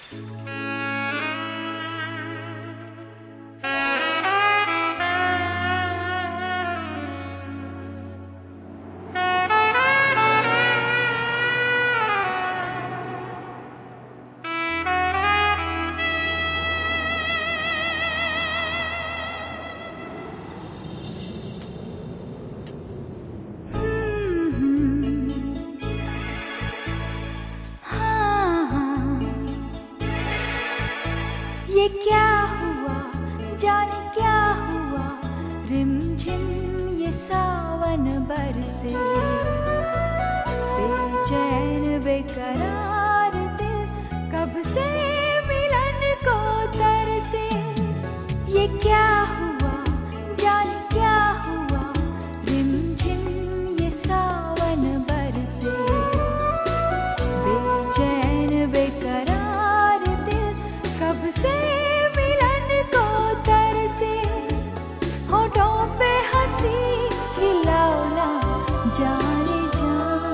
ये क्या हुआ, जाने क्या हुआ, रिमझिम ये सावन बरसे, बेचैन बेकरार दिल कब से मिलन को तरसे। ये क्या हुआ, जाने क्या हुआ, रिमझिम ये सावन बरसे, बेचैन बेकरार दिल कब से मिलन को तरसे। होठों पे हंसी खिलौना जाने जा।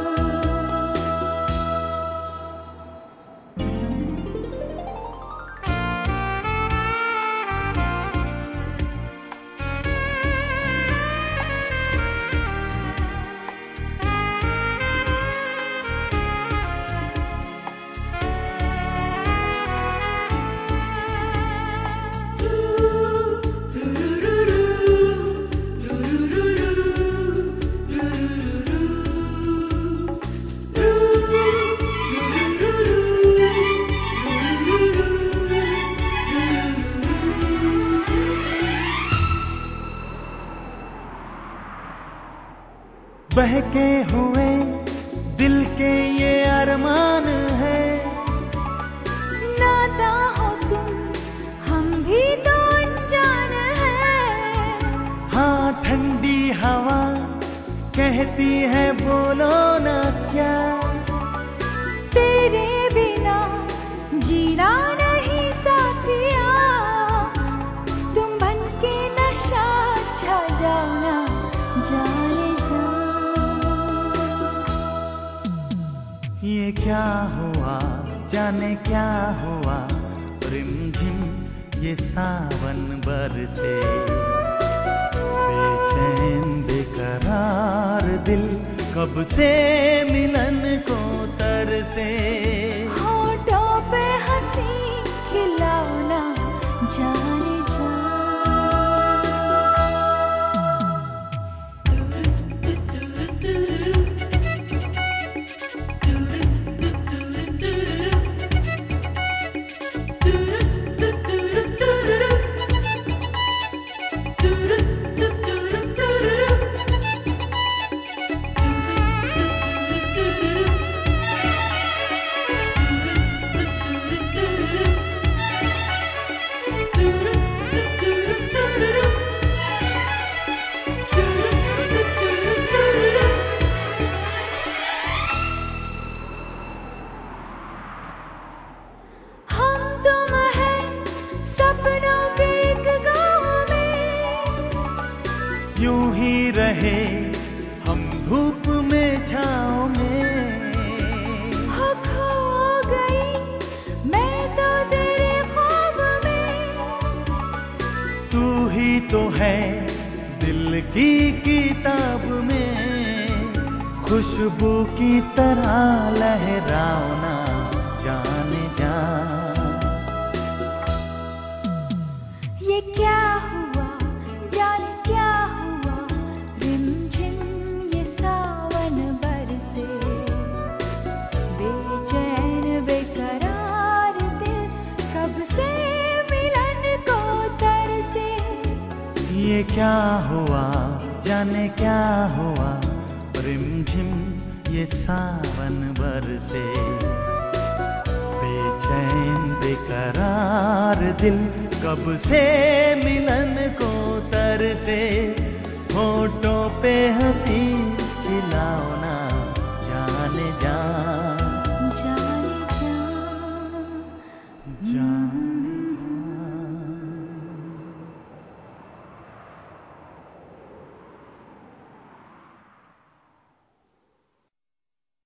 बहके हुए दिल के ये अरमान है, नाता हो तुम हम भी तो अनजान है। हाँ ठंडी हवा कहती है बोलो ना क्या, तेरे बिना जीना नहीं साथिया, तुम बन के नशा छा जाना जाने जा। ये क्या हुआ, जाने क्या हुआ, रिमझिम ये सावन बरसे, बेचैन बेकरार दिल कब से मिलन को तरसे। होठों पे हंसी खिलौना जाने जा। यूं ही रहे हम धूप में छाँव में, हो खो गई मैं तो तेरे ख्वाब में। तू ही तो है दिल की किताब में, खुशबू की तरह लहराना जाने जा। ये क्या हुआ, जाने क्या हुआ, रिमझिम ये सावन बरसे, बेचैन बेकरार दिल कब से मिलन को तरसे। ये क्या हुआ, जाने क्या हुआ, रिमझिम ये सावन बरसे, बेचैन बेकरार दिल कब से मिलन को तरसे। होठों पे हंसी खिलौना जाने जा, जाने जा, जा।